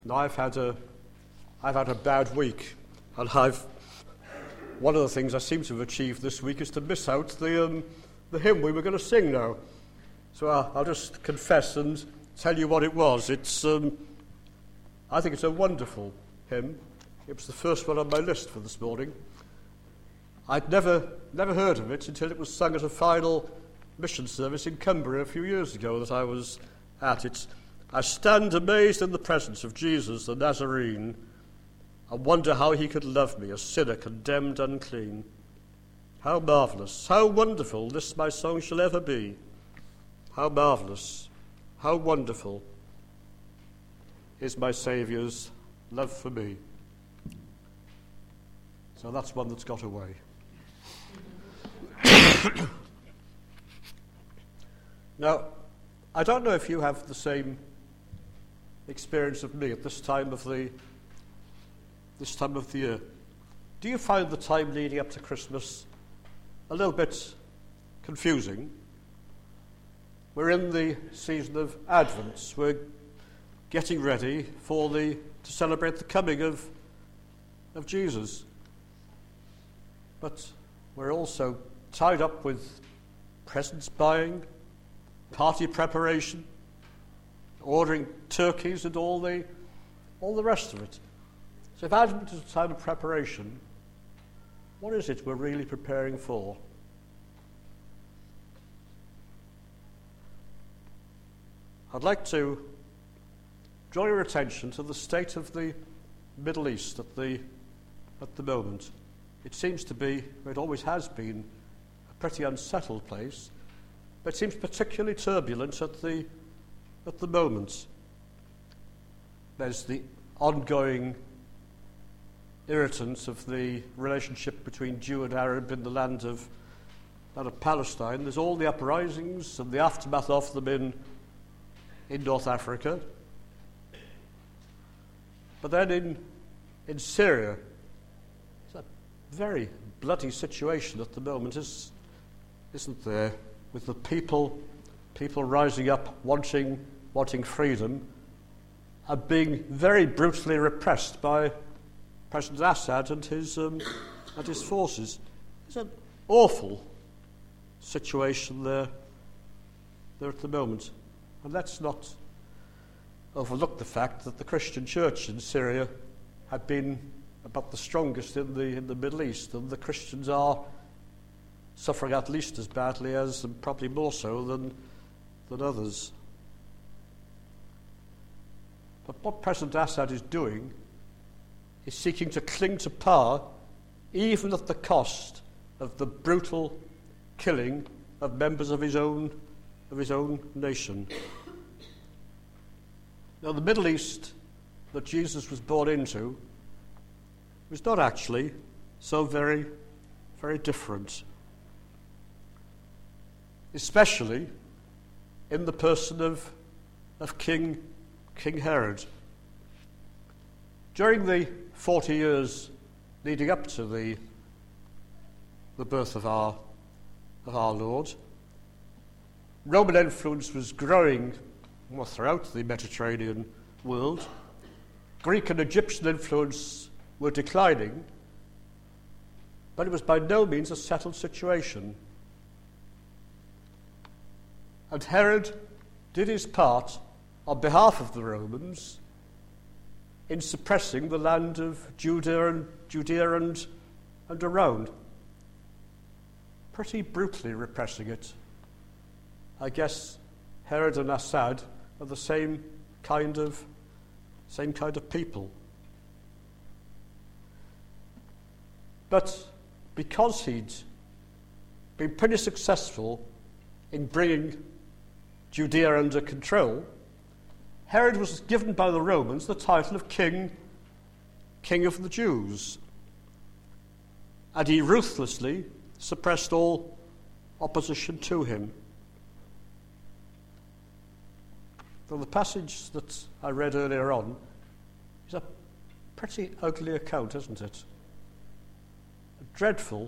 Now I've had a bad week, and one of the things I seem to have achieved this week is to miss out the hymn we were going to sing now. So I'll just confess and tell you what it was. I think it's a wonderful hymn. It was the first one on my list for this morning. I'd never heard of it until it was sung at a final mission service in Cumbria a few years ago that I was at. It's I stand amazed in the presence of Jesus the Nazarene. I wonder how he could love me, a sinner condemned unclean. How marvellous, how wonderful this my song shall ever be. How marvellous, how wonderful is my Saviour's love for me. So that's one that's got away. Now, I don't know if you have the same experience of me at this time of the year. Do you find the time leading up to Christmas a little bit confusing? We're in the season of Advent. We're getting ready to celebrate the coming of Jesus. But we're also tied up with presents buying, party preparation, ordering turkeys and all the rest of it. So if Advent is a time of preparation, what is it we're really preparing for? I'd like to draw your attention to the state of the Middle East at the moment. It seems to be, it always has been, a pretty unsettled place, but it seems particularly turbulent at the moment. There's the ongoing irritants of the relationship between Jew and Arab in the land of Palestine. There's all the uprisings and the aftermath of them in North Africa. But then in Syria, it's a very bloody situation at the moment, isn't there? With the people rising up, wanting freedom, and being very brutally repressed by President Assad and his forces. It's an awful situation there at the moment. And let's not overlook the fact that the Christian church in Syria had been about the strongest in the Middle East, and the Christians are suffering at least as badly as, and probably more so than others. But what President Assad is doing is seeking to cling to power even at the cost of the brutal killing of members of his own nation. Now, the Middle East that Jesus was born into was not actually so very, very different, especially in the person of King Herod. During the 40 years leading up to the birth of our Lord, Roman influence was growing throughout the Mediterranean world. Greek and Egyptian influence were declining, but it was by no means a settled situation. And Herod did his part on behalf of the Romans in suppressing the land of Judea and around, pretty brutally repressing it. I guess Herod and Assad are the same kind of people. But because he'd been pretty successful in bringing Judea under control, Herod was given by the Romans the title of King of the Jews, and he ruthlessly suppressed all opposition to him. Now, the passage that I read earlier on is a pretty ugly account, isn't it? A dreadful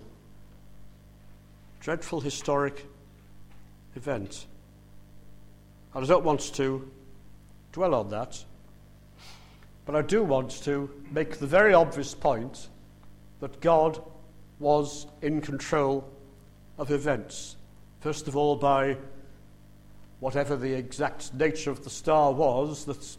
historic event. And I don't want to dwell on that. But I do want to make the very obvious point that God was in control of events. First of all, by whatever the exact nature of the star was that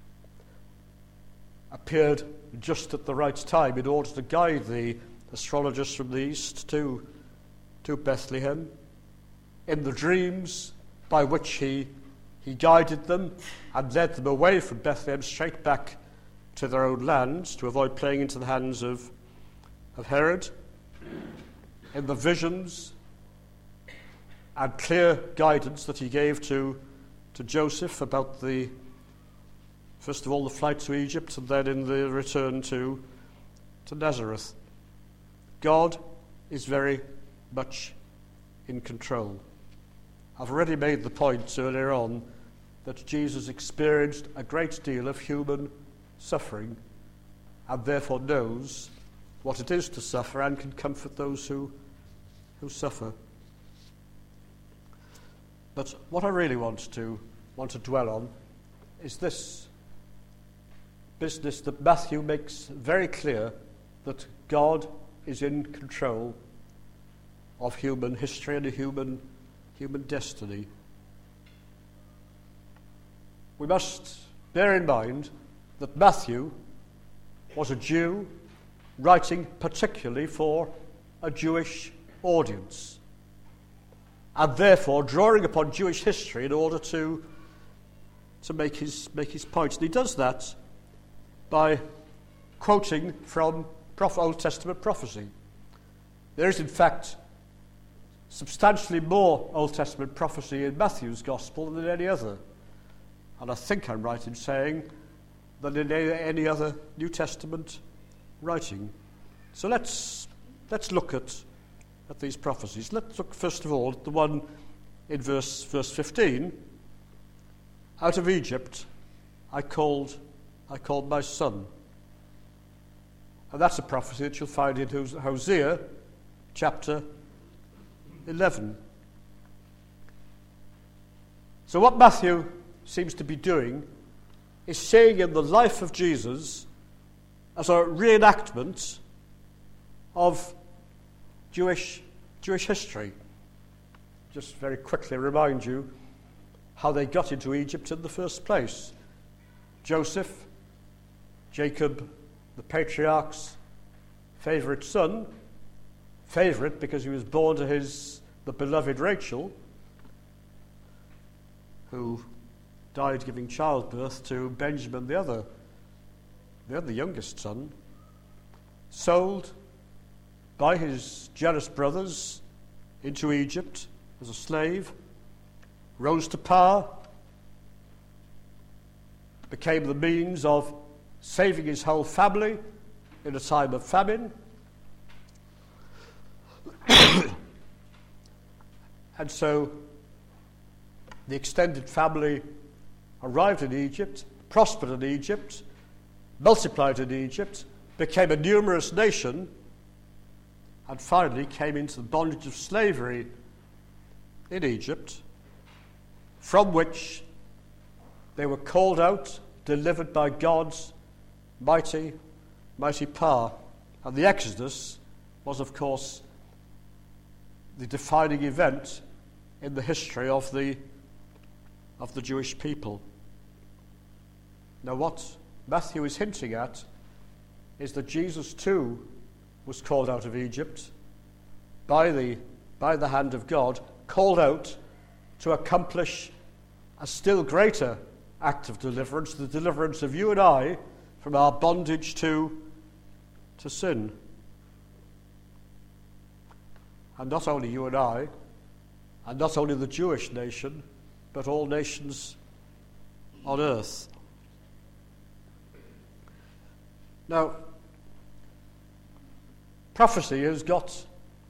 appeared just at the right time in order to guide the astrologers from the east to Bethlehem. In the dreams by which he guided them and led them away from Bethlehem straight back to their own lands to avoid playing into the hands of Herod. In the visions and clear guidance that he gave to Joseph about first of all, the flight to Egypt and then in the return to Nazareth. God is very much in control. I've already made the point earlier on that Jesus experienced a great deal of human suffering and therefore knows what it is to suffer and can comfort those who suffer. But what I really want to dwell on is this business that Matthew makes very clear, that God is in control of human history and human destiny. We must bear in mind that Matthew was a Jew writing particularly for a Jewish audience, and therefore drawing upon Jewish history in order to make his points. And he does that by quoting from Old Testament prophecy. There is, in fact, substantially more Old Testament prophecy in Matthew's Gospel than in any other. And I think I'm right in saying than in any other New Testament writing. So let's look at these prophecies. Let's look first of all at the one in verse 15. Out of Egypt I called my son. And that's a prophecy that you'll find in Hosea chapter 11. So what Matthew seems to be doing is saying in the life of Jesus as a reenactment of Jewish history. Just very quickly remind you how they got into Egypt in the first place. Joseph, Jacob, the patriarch's favourite son, favourite because he was born to the beloved Rachel, who died giving childbirth to Benjamin, the other youngest son, sold by his jealous brothers into Egypt as a slave, rose to power, became the means of saving his whole family in a time of famine. And so the extended family arrived in Egypt, prospered in Egypt, multiplied in Egypt, became a numerous nation, and finally came into the bondage of slavery in Egypt, from which they were called out, delivered by God's mighty power. And the Exodus was, of course, the defining event in the history of the Jewish people. Now, what Matthew is hinting at is that Jesus too was called out of Egypt by the hand of God, called out to accomplish a still greater act of deliverance, the deliverance of you and I from our bondage to sin. And not only you and I, and not only the Jewish nation, but all nations on earth. Now, prophecy has got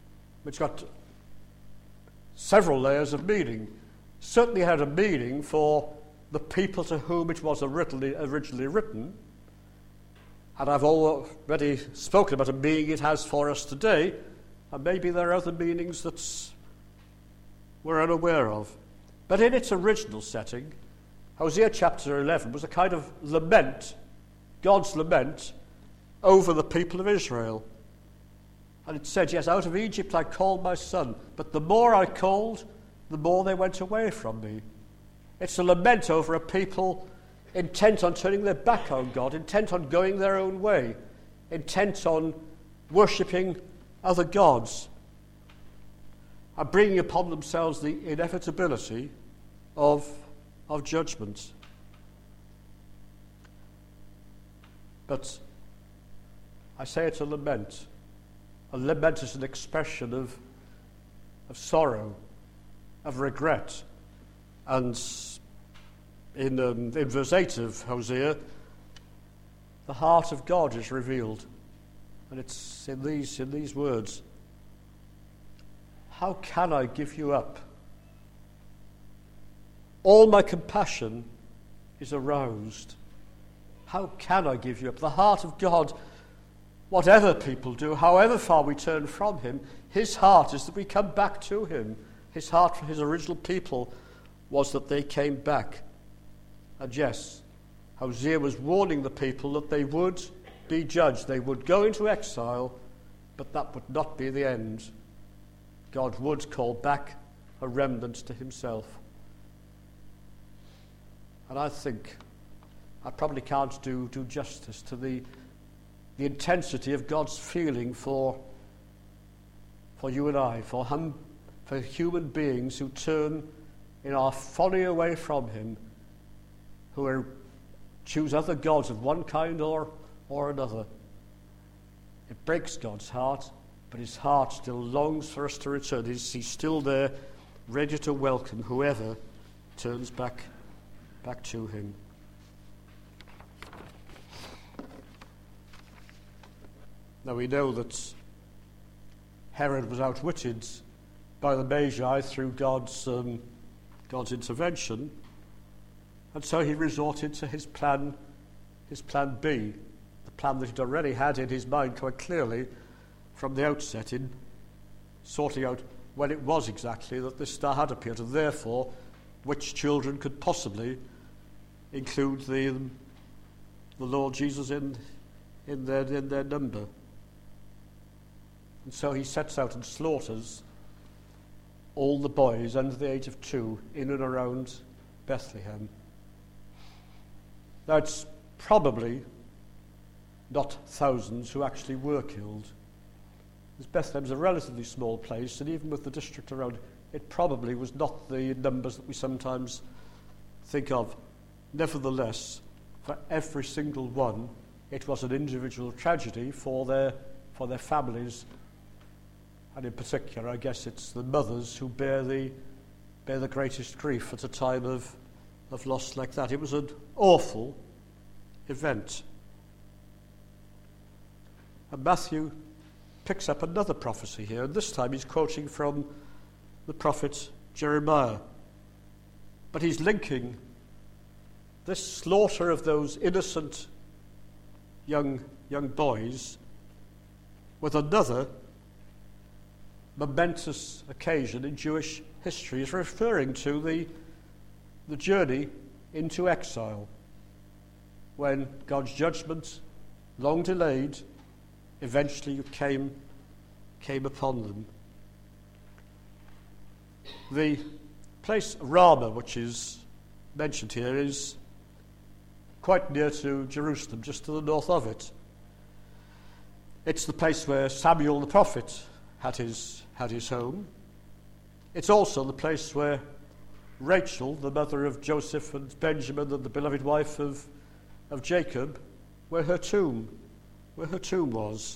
several layers of meaning. Certainly had a meaning for the people to whom it was originally written, and I've already spoken about a meaning it has for us today, and maybe there are other meanings that we're unaware of. But in its original setting, Hosea chapter 11 was a kind of lament God's lament over the people of Israel. And it said, yes, out of Egypt I called my son, but the more I called, the more they went away from me. It's a lament over a people intent on turning their back on God, intent on going their own way, intent on worshipping other gods, and bringing upon themselves the inevitability of judgment. But I say it's a lament. A lament is an expression of sorrow, of regret. And in verse 8 of Hosea, the heart of God is revealed. And it's in these words. How can I give you up? All my compassion is aroused. How can I give you up? The heart of God, whatever people do, however far we turn from him, his heart is that we come back to him. His heart for his original people was that they came back. And yes, Hosea was warning the people that they would be judged. They would go into exile, but that would not be the end. God would call back a remnant to himself. And I think I probably can't do justice to the intensity of God's feeling for you and I, for human beings who turn in our folly away from him, who choose other gods of one kind or another. It breaks God's heart, but his heart still longs for us to return. He's still there, ready to welcome whoever turns back to him. Now we know that Herod was outwitted by the Magi through God's intervention, and so he resorted to his plan B, the plan that he'd already had in his mind quite clearly from the outset, in sorting out when it was exactly that this star had appeared, and therefore which children could possibly include the Lord Jesus in their number. And so he sets out and slaughters all the boys under the age of 2 in and around Bethlehem. Now it's probably not thousands who actually were killed. Because Bethlehem's a relatively small place, and even with the district around, it probably was not the numbers that we sometimes think of. Nevertheless, for every single one, it was an individual tragedy for their families. And in particular, I guess it's the mothers who bear the greatest grief at a time of loss like that. It was an awful event. And Matthew picks up another prophecy here, and this time he's quoting from the prophet Jeremiah. But he's linking this slaughter of those innocent young boys with another momentous occasion in Jewish history. Is referring to the journey into exile, when God's judgment, long delayed, eventually came upon them. The place Ramah, which is mentioned here, is quite near to Jerusalem, just to the north of it. It's the place where Samuel the prophet had his home. It's also the place where Rachel, the mother of Joseph and Benjamin and the beloved wife of Jacob, where her tomb was.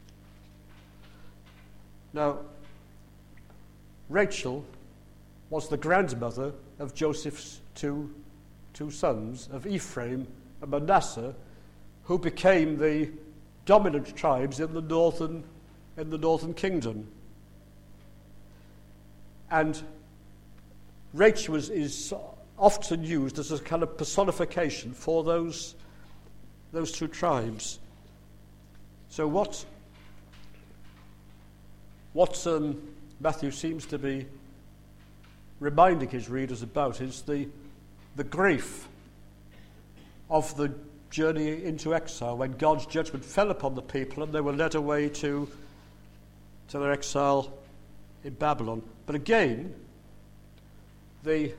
Now, Rachel was the grandmother of Joseph's two sons, of Ephraim and Manasseh, who became the dominant tribes in the northern kingdom. And Rachel is often used as a kind of personification for those two tribes. So what Matthew seems to be reminding his readers about is the grief of the journey into exile, when God's judgment fell upon the people and they were led away to their exile in Babylon. But again, it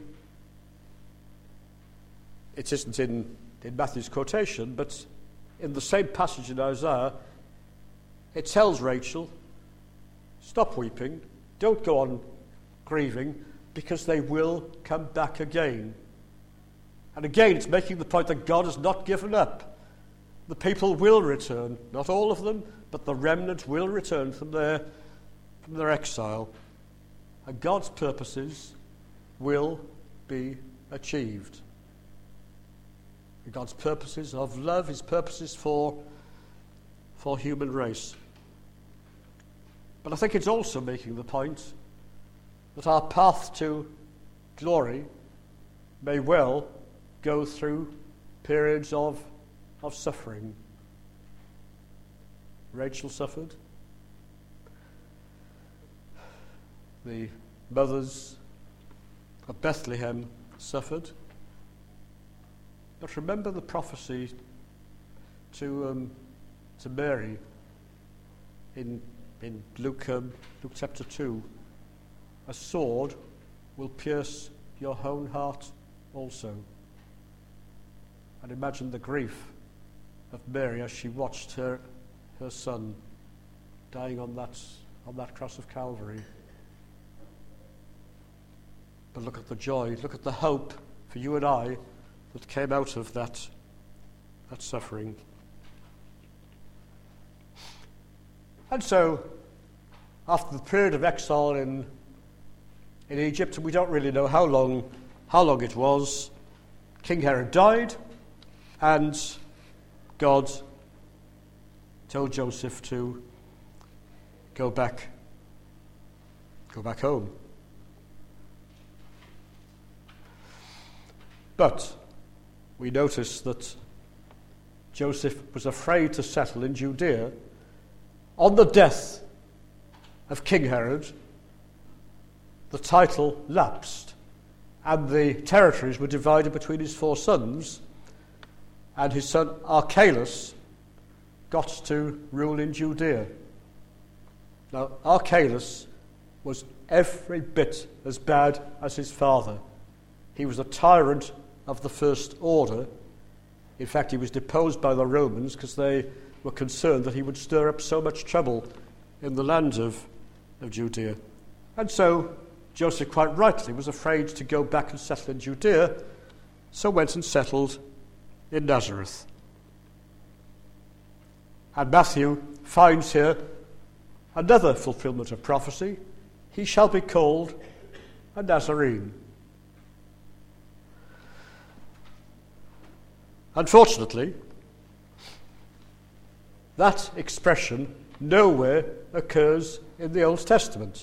isn't in Matthew's quotation, but in the same passage in Isaiah, it tells Rachel, stop weeping, don't go on grieving, because they will come back again. And again, it's making the point that God has not given up. The people will return, not all of them, but the remnant will return from their exile. And God's purposes will be achieved. And God's purposes of love, his purposes for human race. But I think it's also making the point that our path to glory may well go through periods of suffering. Rachel suffered. The mothers of Bethlehem suffered. But remember the prophecy to Mary in Luke chapter 2. A sword will pierce your own heart also. And imagine the grief of Mary as she watched her son dying on that cross of Calvary. But look at the joy, look at the hope for you and I that came out of that suffering. And so, after the period of exile in Egypt, and we don't really know how long it was, King Herod died, and God told Joseph to go back home. But we notice that Joseph was afraid to settle in Judea. On the death of King Herod, the title lapsed, and the territories were divided between his 4 sons, and his son Archelaus got to rule in Judea. Now, Archelaus was every bit as bad as his father. He was a tyrant of the first order. In fact, he was deposed by the Romans because they were concerned that he would stir up so much trouble in the land of Judea. And so Joseph, quite rightly, was afraid to go back and settle in Judea, so went and settled in Nazareth. And Matthew finds here another fulfillment of prophecy. He shall be called a Nazarene. Unfortunately, that expression nowhere occurs in the Old Testament.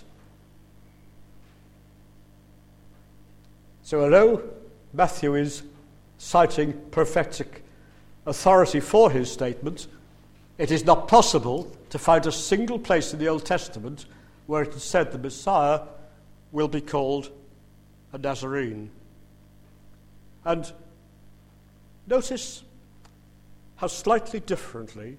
So although Matthew is citing prophetic authority for his statement, it is not possible to find a single place in the Old Testament where it is said the Messiah will be called a Nazarene. And notice how slightly differently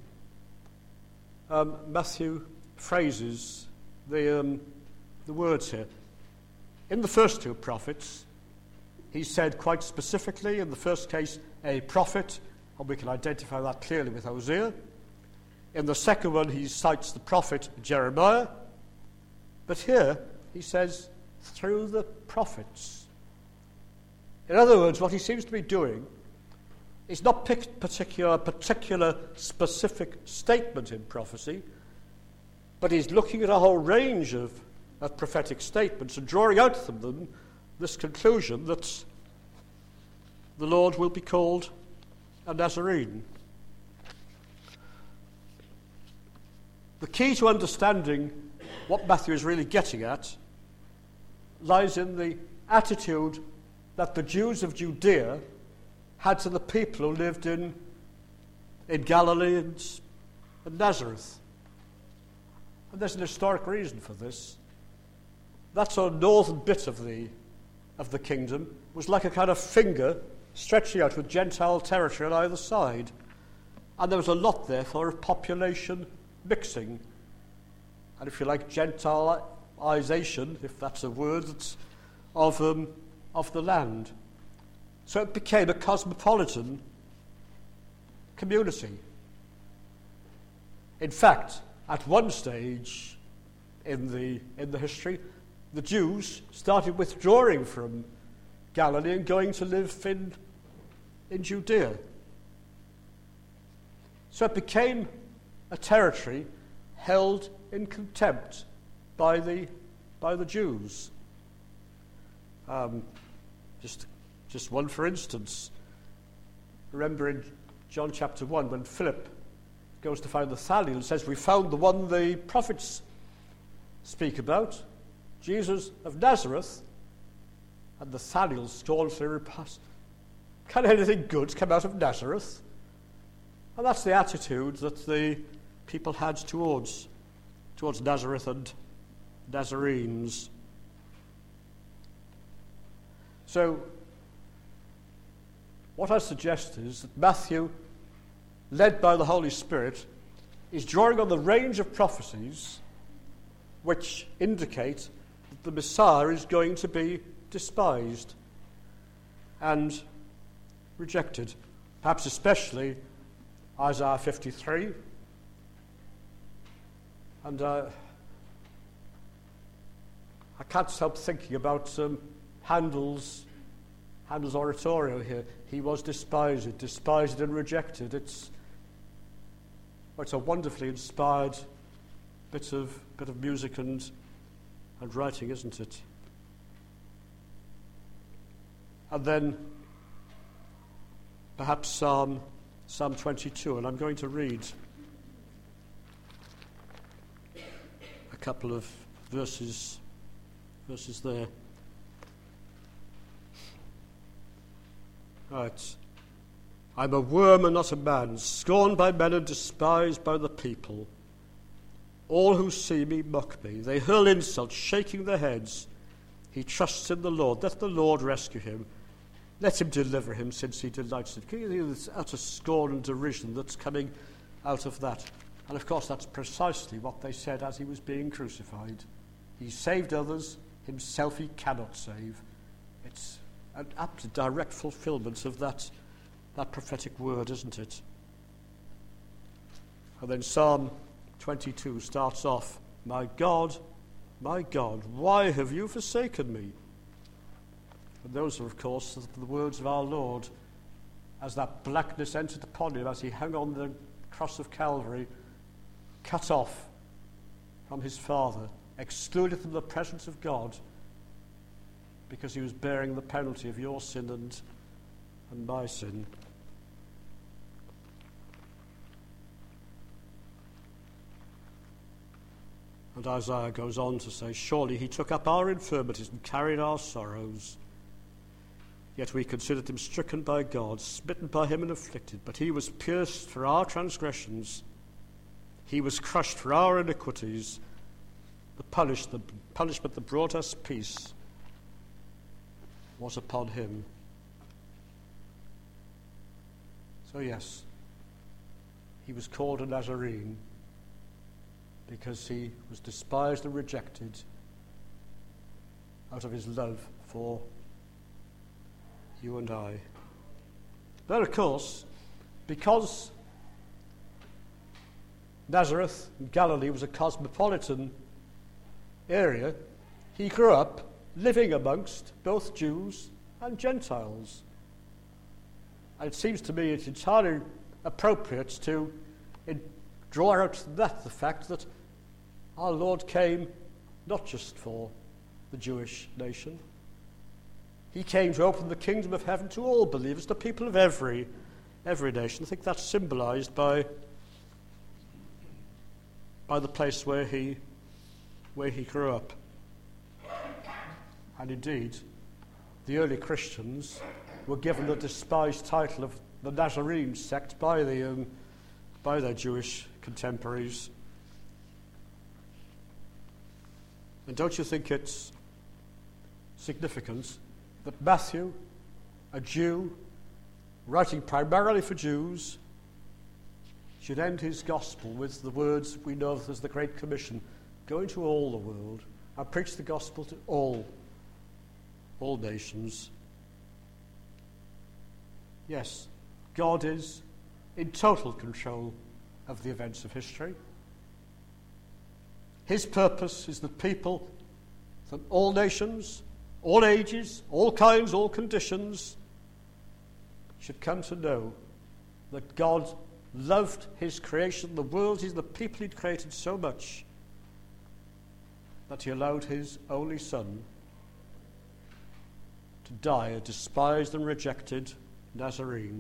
Matthew phrases the words here. In the first 2 prophets, he said quite specifically, in the first case, a prophet, and we can identify that clearly with Hosea. In the second one, he cites the prophet Jeremiah. But here, he says, through the prophets. In other words, what he seems to be doing is not particular specific statement in prophecy, but he's looking at a whole range of prophetic statements and drawing out from them this conclusion that the Lord will be called a Nazarene. The key to understanding what Matthew is really getting at lies in the attitude that the Jews of Judea had to the people who lived in Galilee and Nazareth. And there's an historic reason for this. That sort of northern bit of the kingdom was like a kind of finger stretching out with Gentile territory on either side. And there was a lot, therefore, of population mixing. And if you like, Gentileization, if that's a word, of the land. So it became a cosmopolitan community. In fact, at one stage in the history, the Jews started withdrawing from Galilee and going to live in Judea. So it became a territory held in contempt by the Jews. Just one for instance. Remember in John chapter 1 when Philip goes to find Nathanael and says, "We found the one the prophets speak about, Jesus of Nazareth." And Nathanael scornfully replies, "Can anything good come out of Nazareth?" And that's the attitude that the people had towards Nazareth and Nazarenes. So, what I suggest is that Matthew, led by the Holy Spirit, is drawing on the range of prophecies which indicate that the Messiah is going to be despised and rejected. Perhaps especially Isaiah 53. And I can't help thinking about Handel's oratorio here. He was despised and rejected. It's a wonderfully inspired bit of music and writing, isn't it? And then perhaps Psalm 22, and I'm going to read a couple of verses there. Right. "I'm a worm and not a man, scorned by men and despised by the people. All who see me mock me. They hurl insults, shaking their heads. He trusts in the Lord. Let the Lord rescue him. Let him deliver him, since he delights in it." Can you hear this utter scorn and derision that's coming out of that? And of course that's precisely what they said as he was being crucified. He saved others, himself he cannot save. It's an absolute direct fulfillment of that prophetic word, isn't it? And then Psalm 22 starts off, my God, why have you forsaken me?" And those are, of course, the words of our Lord as that blackness entered upon him as he hung on the cross of Calvary, cut off from his Father, excluded from the presence of God, because he was bearing the penalty of your sin and my sin. And Isaiah goes on to say, "Surely he took up our infirmities and carried our sorrows. Yet we considered him stricken by God, smitten by him and afflicted. But he was pierced for our transgressions. He was crushed for our iniquities. The punishment that brought us peace was upon him." So yes, he was called a Nazarene because he was despised and rejected out of his love for you and I. But of course, because Nazareth and Galilee was a cosmopolitan area, he grew up living amongst both Jews and Gentiles. And it seems to me it's entirely appropriate to draw out from that the fact that our Lord came not just for the Jewish nation. He came to open the kingdom of heaven to all believers, to people of every nation. I think that's symbolized by the place where he grew up. And indeed, the early Christians were given the despised title of the Nazarene sect by their Jewish contemporaries. And don't you think it's significant that Matthew, a Jew writing primarily for Jews, should end his gospel with the words we know as the Great Commission: go into all the world and preach the gospel to all nations. Yes, God is in total control of the events of history. His purpose is that people from all nations, all ages, all kinds, all conditions should come to know that God loved his creation, the world, the people he'd created so much that he allowed his only Son to die a despised and rejected Nazarene,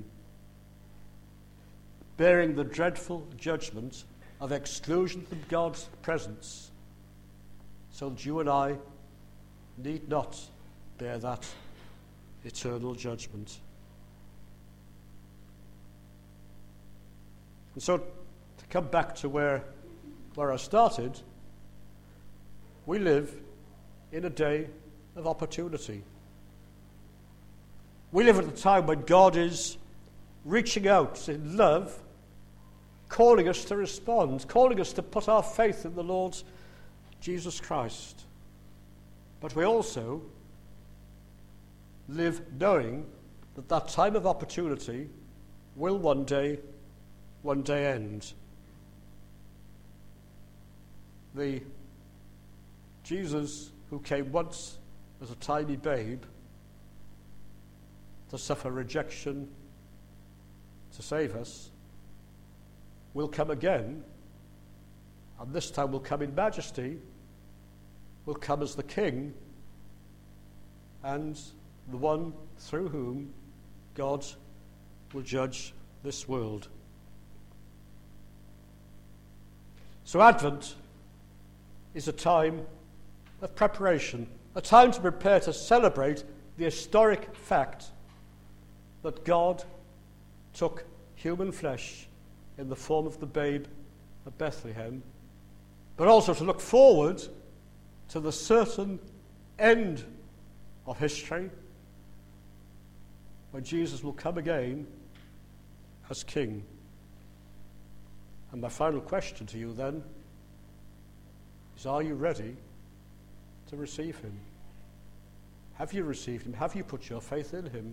bearing the dreadful judgment of exclusion from God's presence, so that you and I need not bear that eternal judgment. And so, to come back to where I started, we live in a day of opportunity. We live at a time when God is reaching out in love, calling us to respond, calling us to put our faith in the Lord Jesus Christ. But we also live knowing that that time of opportunity will one day end. The Jesus who came once as a tiny babe to suffer rejection to save us will come again, and this time will come in majesty, will come as the King and the one through whom God will judge this world. So Advent is a time of preparation, a time to prepare to celebrate the historic fact that God took human flesh in the form of the babe of Bethlehem, but also to look forward to the certain end of history when Jesus will come again as King. And my final question to you then is, are you ready to receive him? Have you received him? Have you put your faith in him?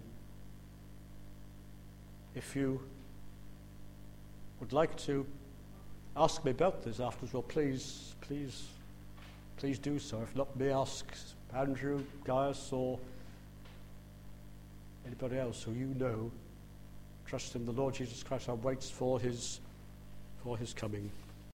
If you would like to ask me about this afterwards, well, please do so. If not me, ask Andrew, Gaius, or anybody else who you know trust in the Lord Jesus Christ and waits for his coming.